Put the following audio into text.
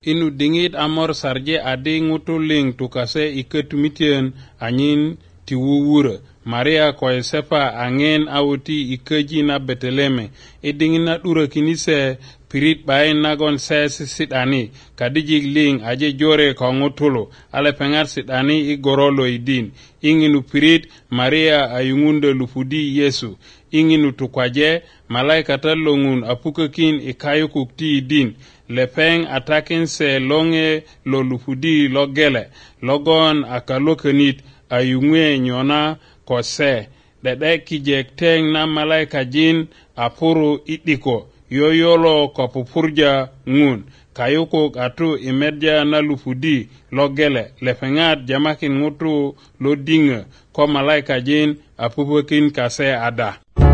inu dingit amor sarje adi ngutu ling tukase iketumitien anyin ti wuwura. Maria ko Yosepa angen awuti ikeji na Beteleme idingina dura kinise pirit bayin nagon ses sidani kadijig ling aje jore ko ngutulo ale pengar sidani igorolo idin inginu pirit Maria ayungunde lupudi Yesu inginu tukwaje malaika talongun apukakin ikayukukti idin lepeng atakin se longe lo lupudi logele logon akalokenit ayungwe nyona ko se dede kijek teng na malaika jin apuru idiko yoyolo ko pupurja ngun kayuko atu imedja na lupudi logele lepengat jamakin ngutu lo dinga ko malaika jin apupukin kase ada.